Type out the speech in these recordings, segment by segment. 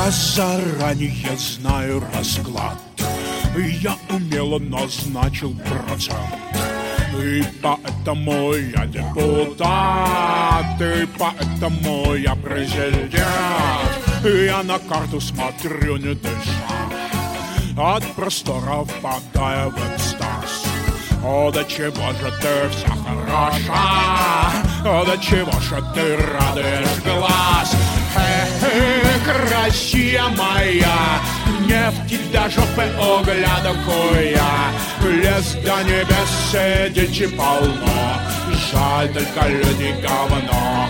Я заранее знаю расклад, я умело назначил процент. И поэтому я депутат, и поэтому я президент. Я на карту смотрю, не дыша, от простора впадая в экстаз. О, до чего же ты вся хороша, о, до чего же ты радуешь глаз. Россия моя, нефти до жопы угля хуя, лес до небес дичи полно, жаль только люди говно.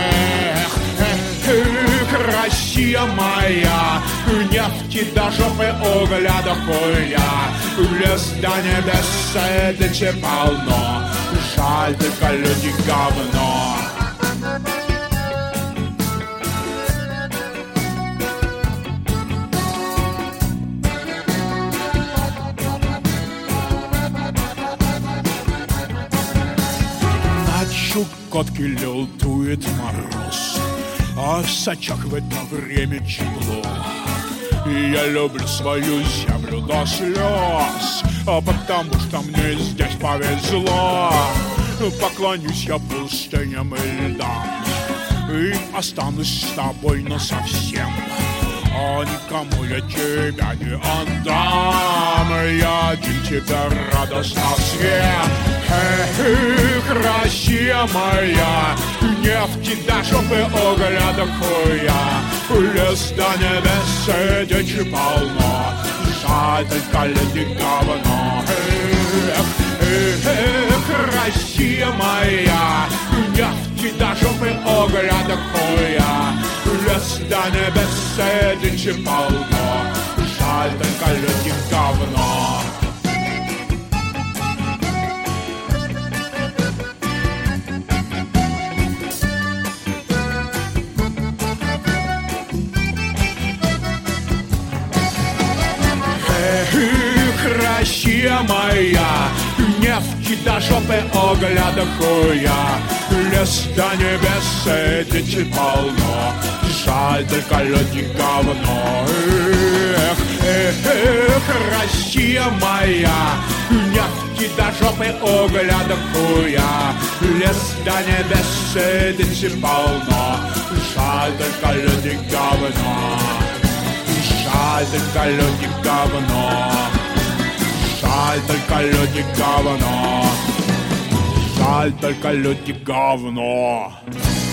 Россия моя, нефти до жопы угля хуя, лес до небес дичи полно, жаль только люди говно. Чукотки лютует мороз, а в Сочах в это время тепло. И я люблю свою землю до слез, потому что мне здесь повезло. Поклонюсь я пустыням и льдам и останусь с тобой насовсем. А никому я тебя не отдам, я один тебя радостно съем. Россия моя, нефти до жопы угля до хуя, лес до небес дичи полно, жаль только люди говно. Россия моя, нефти до жопы угля до хуя, лес до небес дичи полно, жаль только люди говно. Россия моя, нефти до жопы угля до хуя, лес до небес дичи полно, жаль только люди говно. Россия моя, нефти до жопы угля до хуя, лес до небес дичи полно, жаль только люди говно. Жаль только люди говно, жаль только люди говно, жаль только люди говно.